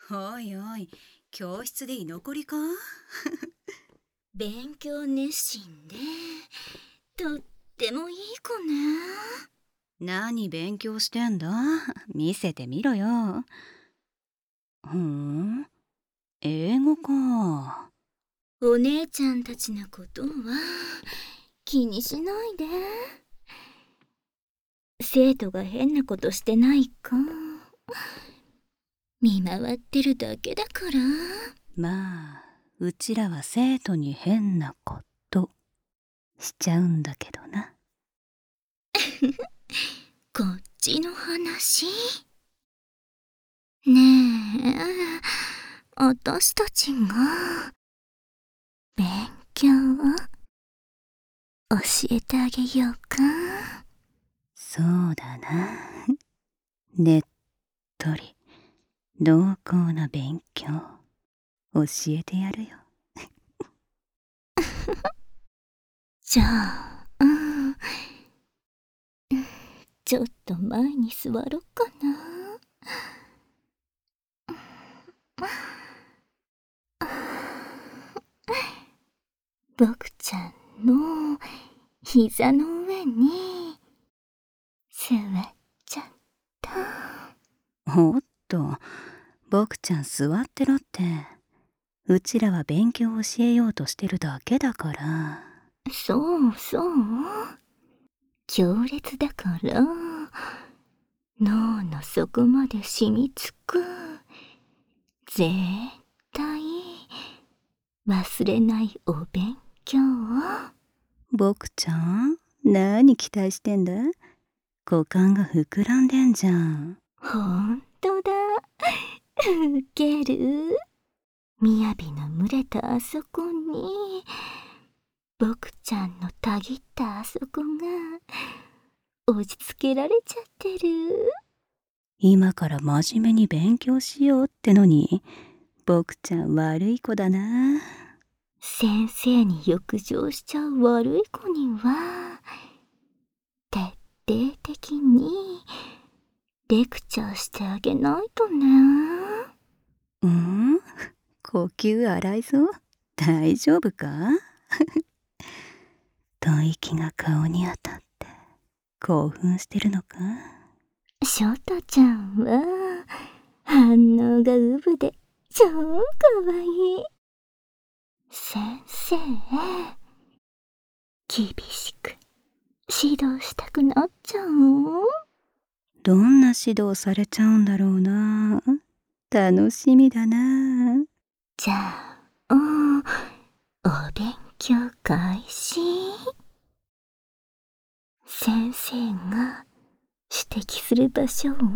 おいおい、教室で居残りか？ 勉強熱心で、とってもいい子ね。 何勉強してんだ？見せてみろよ。英語か。 お姉ちゃんたちのことは気にしないで。生徒が変なことしてないか見回ってるだけだから。 まあ、うちらは生徒に変なことしちゃうんだけどな。 こっちの話。ねえ、私たちが勉強教えてあげようか。 そうだな。ねっとり濃厚な勉強教えてやるよ。 じゃあ、ちょっと前に座ろうかな。僕ちゃんの膝の上に座っちゃった。 おっと、僕ちゃん座ってろって。うちらは勉強を教えようとしてるだけだから。 そうそう。強烈だから脳の底まで染みつく。絶対忘れないお勉強。 僕ちゃん、何期待してんだ？股間が膨らんでんじゃん。 ほんとだ。ウケる。みやびの蒸れたあそこに僕ちゃんのたぎったあそこが落ち着けられちゃってる。 今から真面目に勉強しようってのに、僕ちゃん悪い子だな。 先生に欲情しちゃう悪い子には徹底的にレクチャーしてあげないとね。 呼吸荒いぞ。大丈夫か？吐息が顔に当たって興奮してるのか？ ショトちゃんは反応がウブで超かわいい。先生、厳しく指導したくなっちゃう。 どんな指導されちゃうんだろうな。楽しみだな。 じゃあ、お勉強開始。先生が指摘する場所を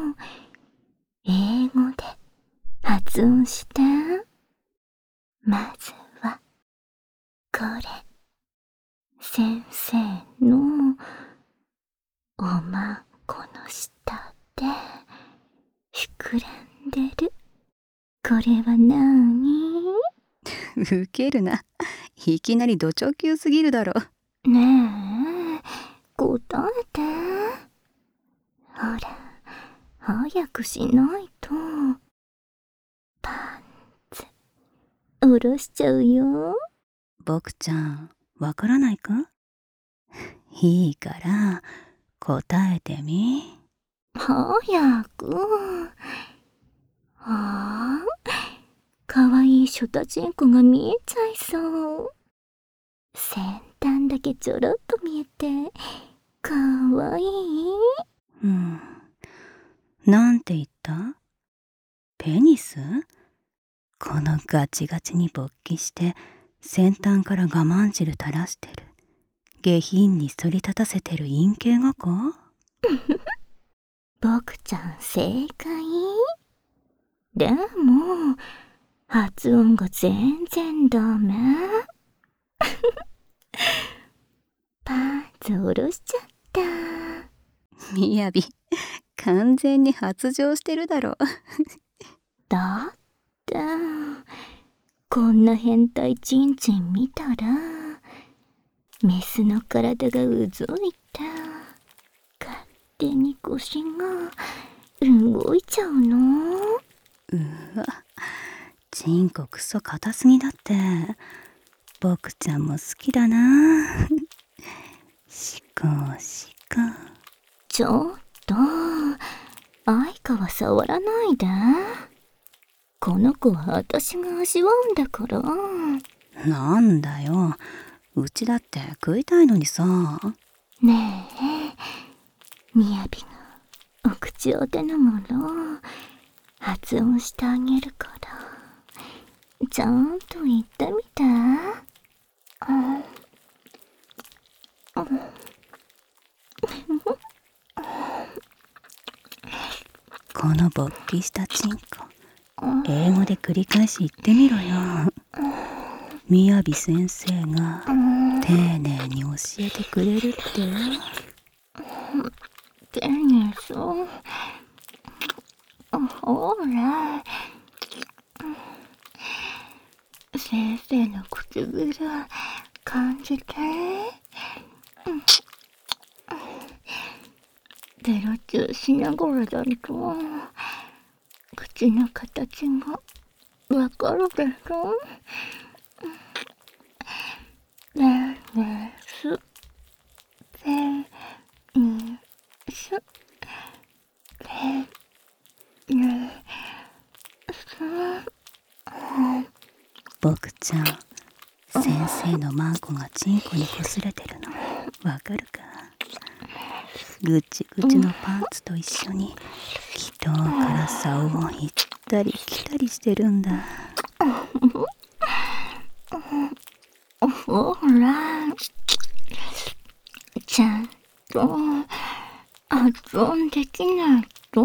英語で発音して。まずはこれ。先生のおまんこの下で膨らんでる。これはなに？ ウケるな。いきなりド直球すぎるだろ。 ねえ、答えて。ほら、早くしないとパンツ下ろしちゃうよ。 僕ちゃん、わからないか？いいから答えてみ。 早く。ああ、かわいいショタチンコが見えちゃいそう。先端だけちょろっと見えてかわいい。 なんて言った？ペニス？このガチガチに勃起して先端から我慢汁垂らしてる下品に反り立たせてる陰茎がか？ 僕ちゃん正解。でも発音が全然ダメ。パンツ下ろしちゃった。 みやび、完全に発情してるだろ。 だってこんな変態チンチン見たらメスの体がうずいて勝手に腰が動いちゃうの。 うわ、 チンコクソ硬すぎだって。僕ちゃんも好きだな。しこしこ。 ちょっと、愛花は触らないで。この子は私が味わうんだから。 なんだよ、うちだって食いたいのにさ。 ねえ、みやびがお口を手のもの発音してあげるから、ちゃんと言ってみて。 この勃起したチンコ、英語で繰り返し言ってみろよ。みやび先生が丁寧に教えてくれるってよ。 丁寧そう。ほら、先生の唇感じて。ベロチューしながらだと口の形がわかるでしょ。ねえねえすペニスペニス。 僕ちゃん、先生のマンコがチンコにこすれてるのわかるか。ぐちぐちのパンツと一緒に気筒から竿を行ったり来たりしてるんだ。 ほら、ちゃんと発音できないと、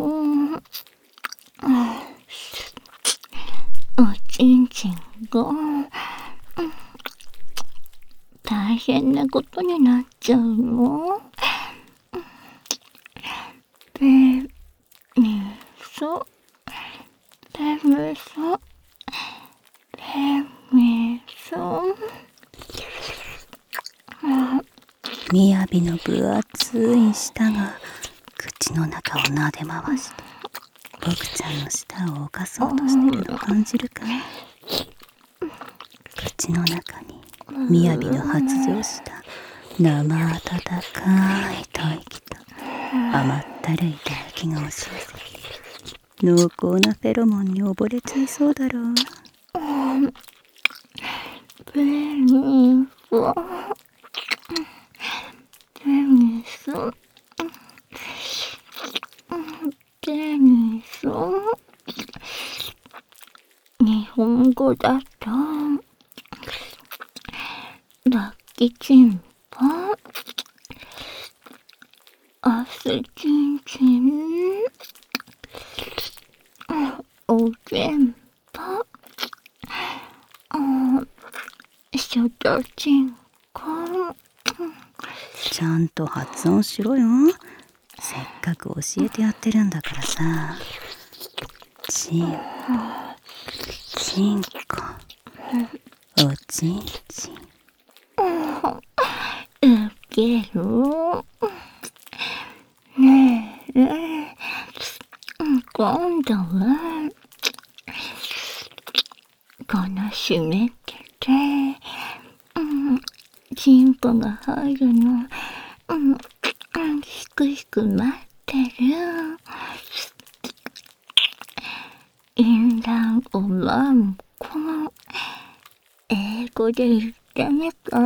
おちんちんが大変なことになっちゃうの。ペニソペニソペニソ。 みやびの分厚い舌が口の中を撫で回して僕ちゃんの舌を犯そうとしてるの感じるか。口の中にみやびの発情した生温かい吐息と甘ったるい唾液が押し寄せ、濃厚なフェロモンに溺れちゃいそうだろう。 ペニソペニソペニソ。日本語だとラッキチンポ、アスチンチン、おげんぱ、ショトチンコ。 ちゃんと発音しろよ。せっかく教えてやってるんだからさ。チンチンコ、おちんちん。 ウケる。ねえ、今度はこの湿ってて、チンポが入るの、ひくひく待ってる。淫乱おまんこ、英語で言ってみた。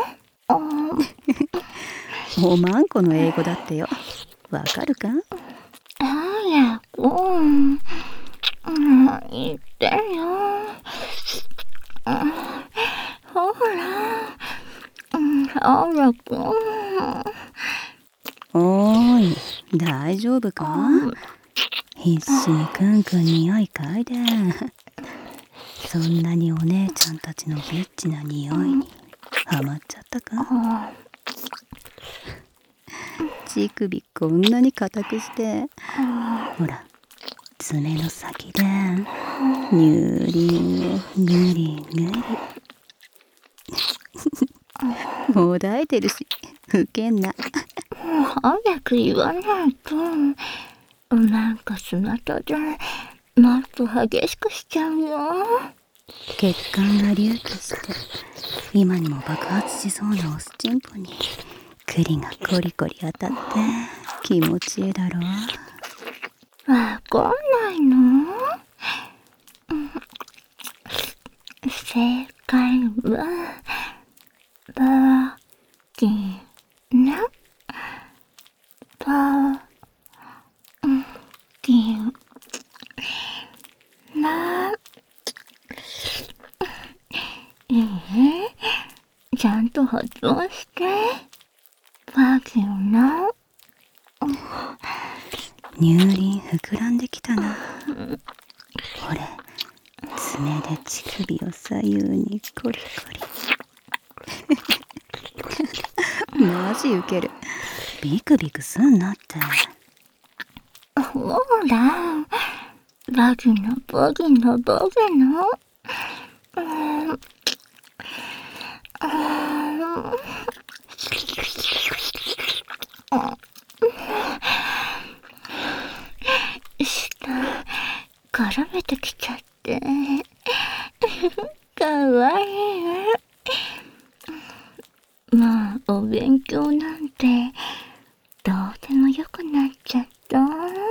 おまんこの英語だってよ。わかるか。 早く、言ってよ。ほら、早く。 おーい、大丈夫か。必死にくんくん匂い嗅いで。そんなにお姉ちゃんたちのビッチな匂いにハマっちゃったか。乳首こんなに硬くして、ほら爪の先でニューリーグリグリもだえてるしウケんな。 早く言わないと、なんかそなたでもっと激しくしちゃうよ。 血管が隆起して今にも爆発しそうなオスチンポに栗がコリコリ当たって気持ちいいだろう。 わかんないの？正解はバギナバギナ。ちゃんと発音して。バギナ。 乳輪膨らんできたな。これ爪で乳首を左右にコリコリマジウケる。ビクビクすんなって。 ほら、バギナバギナバギナ。舌絡めてきちゃってかわいい。まあお勉強なんてどうでもよくなっちゃった。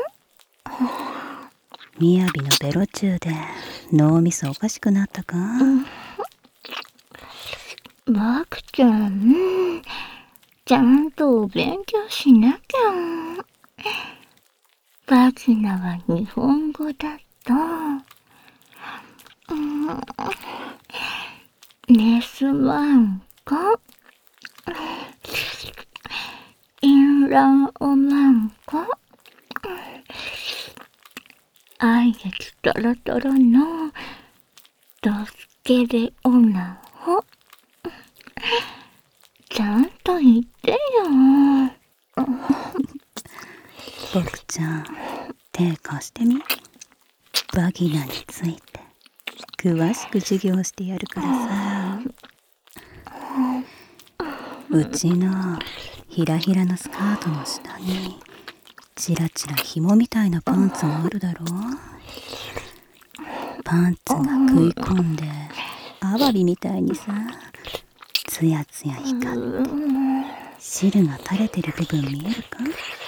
みやびのベロチューで脳みそおかしくなったか？ バクちゃん、ちゃんとお勉強しなきゃ。バギナは日本語だと、メスワンコ、インランオマンコ、愛液トロトロのドスケベ女をちゃんと言ってよ。 僕ちゃん、手貸してみ。バギナについて詳しく授業してやるからさ。うちのひらひらのスカートの下にチラチラ紐みたいなパンツがあるだろう。パンツが食い込んでアワビみたいにさ、ツヤツヤ光って汁が垂れてる部分見えるか？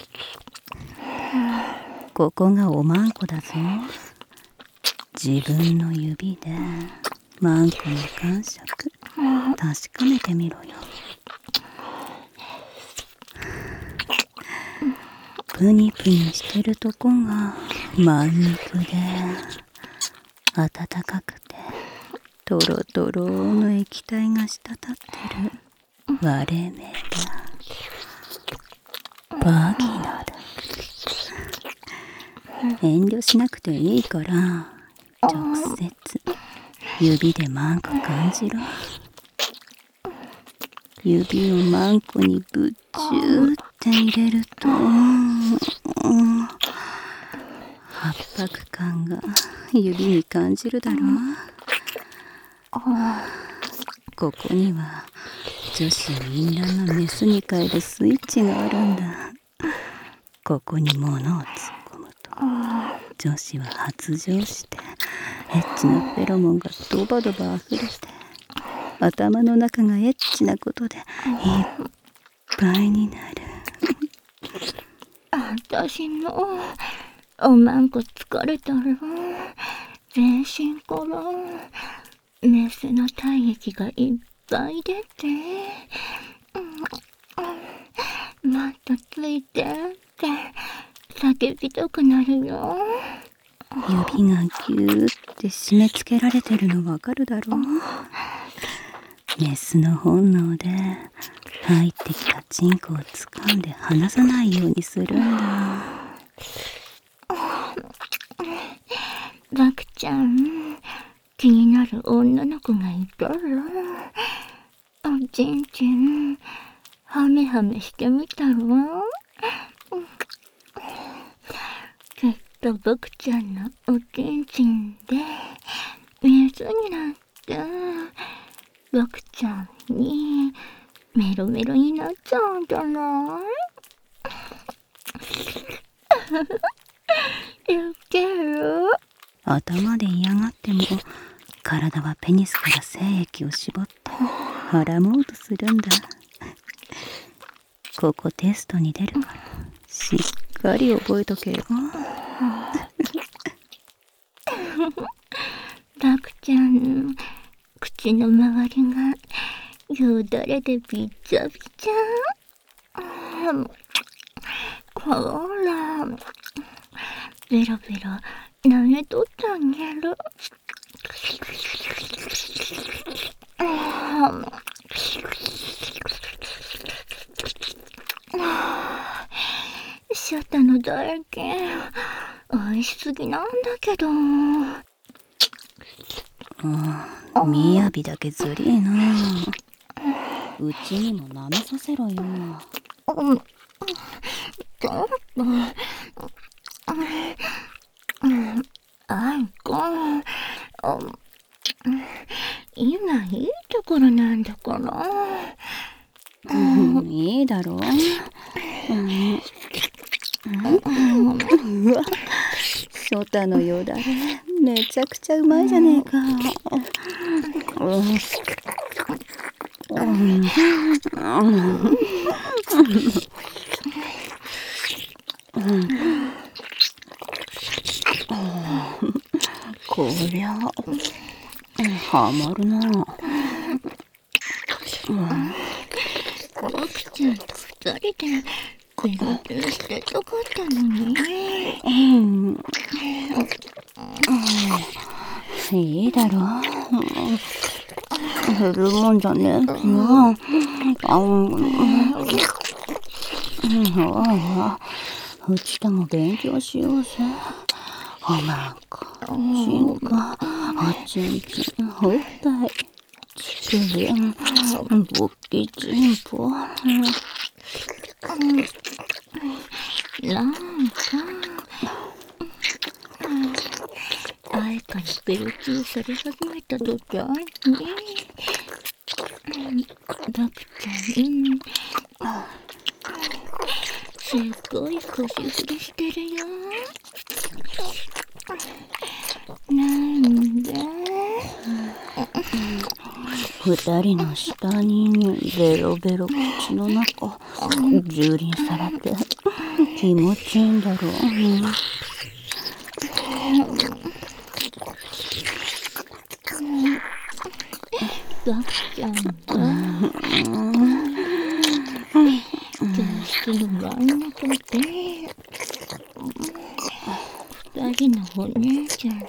ここがおまんこだぞ。自分の指でマンコの感触確かめてみろよ。プニプニしてるとこが真ん肉で温かくてトロトロの液体が滴ってる割れ目だ。バギナだ。遠慮しなくていいから直接指でマンコ感じろ。指をマンコにぶっちゅーって入れると圧迫感が指に感じるだろう。ここには女子みんなのメスに変えるスイッチがあるんだ。ここに物を突っ込むと女子は発情してエッチなフェロモンがドバドバ溢れて頭の中がエッチなことでいっぱいになる。 私もおまんこ疲れたら全身からメスの体液がいっぱい出て、もっとついてって叫びたくなるよ。 指がギューって締め付けられてるのわかるだろう。メスの本能で入ってきたチンコを掴んで離さないようにするんだ。 バクちゃん、気になる女の子がいたらおちんちんハメハメしてみたら？きっとバクちゃんのおちんちんで水になってバクちゃんにメロメロになっちゃうんじゃない？ウケる？ 頭で嫌がっても体はペニスから精液を絞って腹もうとするんだ。ここテストに出るからしっかり覚えとけよ。 ラクちゃん、口の周りがよだれでびちゃびちゃ。ほら、ベロベロ舐めとってあげる。シャタの唾液美味しすぎなんだけど。 みやびだけずりーな。うちにも舐めさせろよ。 ちょっと、あいこ、今いいところなんだから。 いいだろう。うわ、ショタのよだれめちゃくちゃうまいじゃねえか。こりゃハマるな。 ラクちゃんと二人でベロベロしてたかったのに。 いいだろう。減るもんじゃねえきな。うちでも勉強しようぜ。おまんこ、ちんこ、おちんちん、ほったい、ちくびん、ぼっきちんぽ。 なんか、あいかにベルチーされ始めたときあるね。ラクちゃん、すっごい腰振りしてるよ。なんで？ 二人の下にベロベロ口の中蹂躙されて気持ちいいんだろう。 ラクちゃんが教室の真ん中で二人のお姉ちゃんと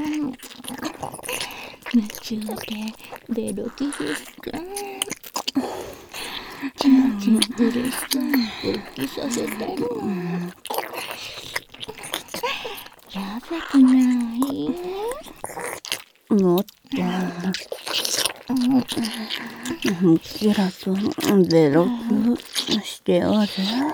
夢中でベロキリしてちんちん嬉しそうに勃起させたの。やばくない？ もっとうちらとベロクしてようぜ。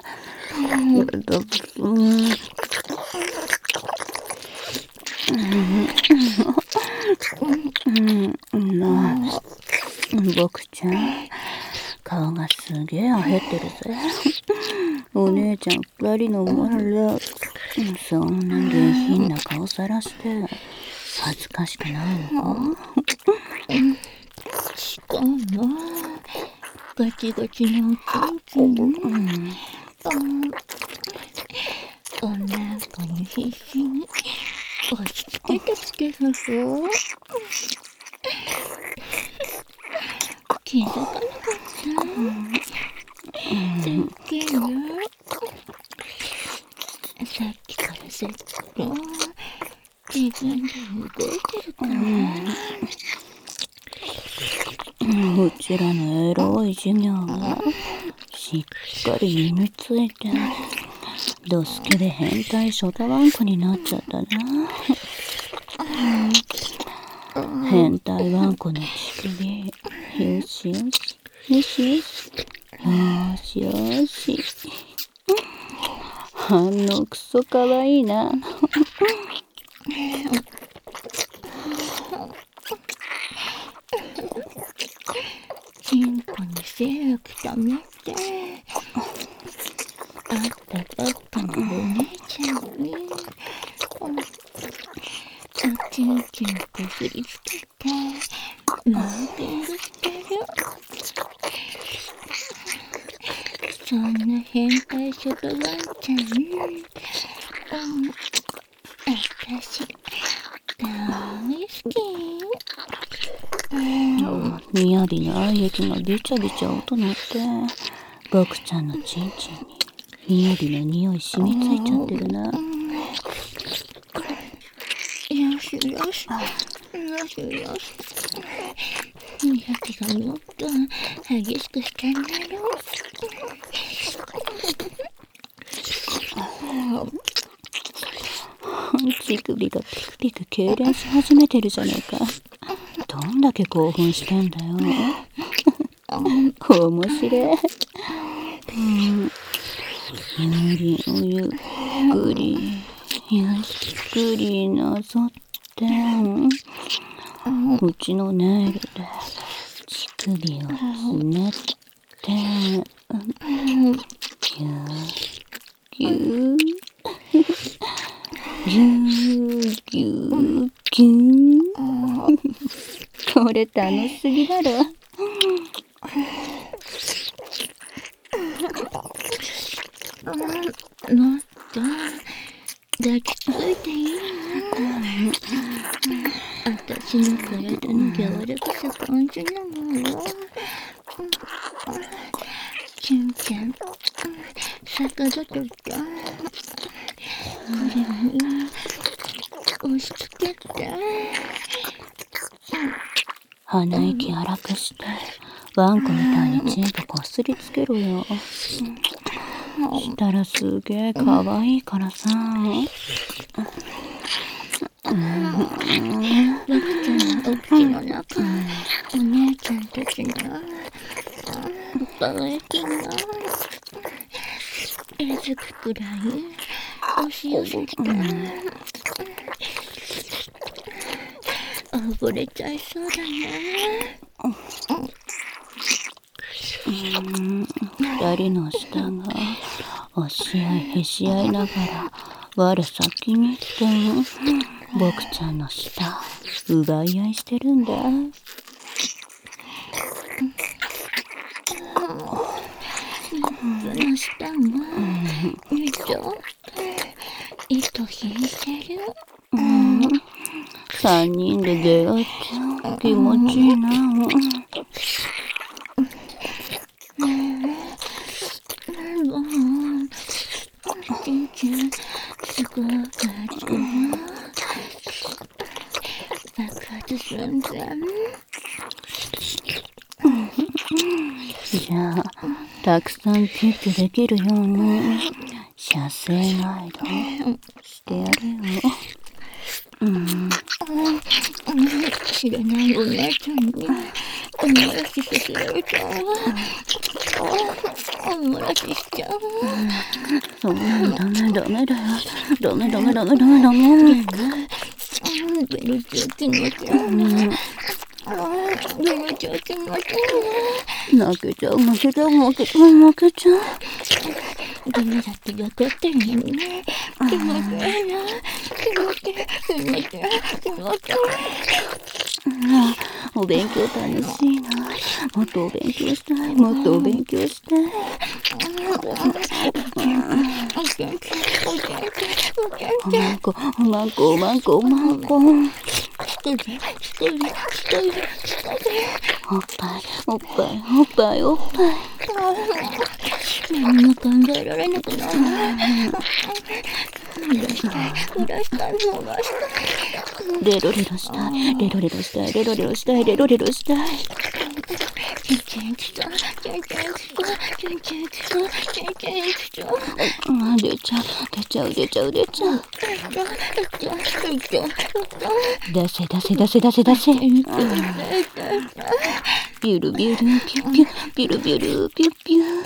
僕ちゃん顔がすげえあへってるぜ。お姉ちゃん二人の前でそんな下品な顔さらして恥ずかしくないのか？ しかもガチガチのおちんちんおなかに必死に押し付けてきてるぞ。気づかなかった？だけどさっきからずっと自分で動いてるから。 うちらのエロい授業がしっかり身についてドスケで変態ショタワンコになっちゃったな。変態ワンコの乳首よしよしよしよしよし反応クソかわいいな。 チンコに精液溜めてあったばっかのお姉ちゃんにちんちんこすりつけてマーキングしてる。そんな変態外ワンちゃん、私大好き。 みやびの愛液がびちゃびちゃ音鳴って、僕ちゃんのちんちんにみやびの匂い染みついちゃってるな。 よしよしよしよし。みやびがもっと激しくしてんだよ。 乳首がピクピク痙攣し始めてるじゃねえか。どんだけ興奮してんだよ。面白い。ゆりをゆっくりなぞって、うちのネイルで乳首をつねって、ぎゅーぎゅーぎゅーぎゅーぎゅー。これ楽しすぎだろ。 もっと抱きついていいな。私の体の柔らかさ感じながら、ちんちゃん逆立ててこれに押し付けて、 鼻息荒くしてワンコみたいにチンポこすりつけろよ。したらすげえかわいいからさ。 僕ちゃんのお口の中、お姉ちゃんたちの唾液がえずくくらい押し寄せて、溺れちゃいそうだね。 二人の舌が押し合いへし合いながら我先にって僕ちゃんの舌奪い合いしてるんだ。 その舌が糸引いてる。 三人で出会っちゃう気持ちいいな。 ちんちんすごく熱くな爆発寸前。 じゃあたくさんキュッキュできるように射精ガイドしてやるよ。 知らないお姉ちゃんにお漏らしさせられちゃう。お漏らししちゃう。 そんなのダメだよ。ダメ。 ベルちゃ気持ち悪い。ベルちゃ気持ち悪い。 負けちゃう。 ダメだって分かってるのにね。気持ち悪いな。気持ち悪い。 お勉強楽しいな。もっとお勉強したい。おまんこ。おっぱい。 何も考えられなくなる。漏らしたい。 レロレロしたい。 ちんちんきた。 出ちゃう。出せ。ビュルビュルピュッピュ。ビルビュルピュッピュ。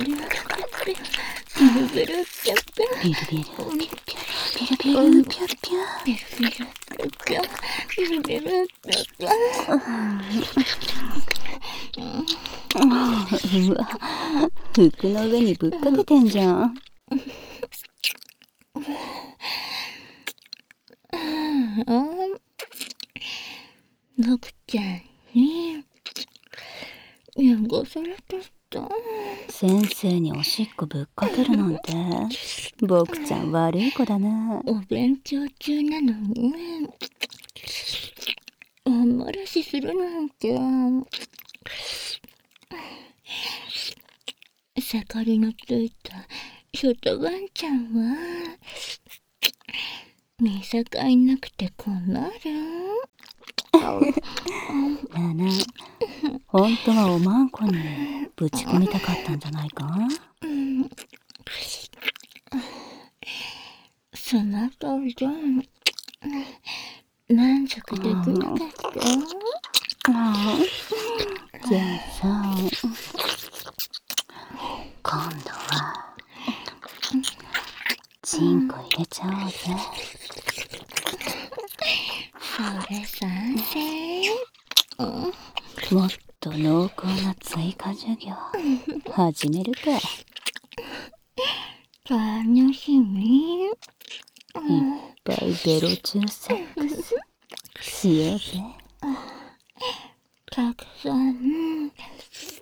うわ、服の上にぶっかけてんじゃん。 あ僕ちゃんに汚されてた。 先生におしっこぶっかけるなんて僕ちゃん悪い子だね。 お勉強中なのにおんまらしするなんて。盛りのついた外ワンちゃんは見境なくて困る。 なあなあ、本当はおまんこにぶち込みたかったんじゃないか？ その通りで満足できなかった。 じゃあさ、今度はチンコ入れちゃおうぜ。 それ賛成。 もっと濃厚な追加授業始めるか。 楽しみ。 いっぱいベロ中セックスしようぜ。 たくさん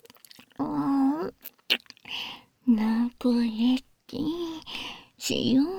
仲良ししよう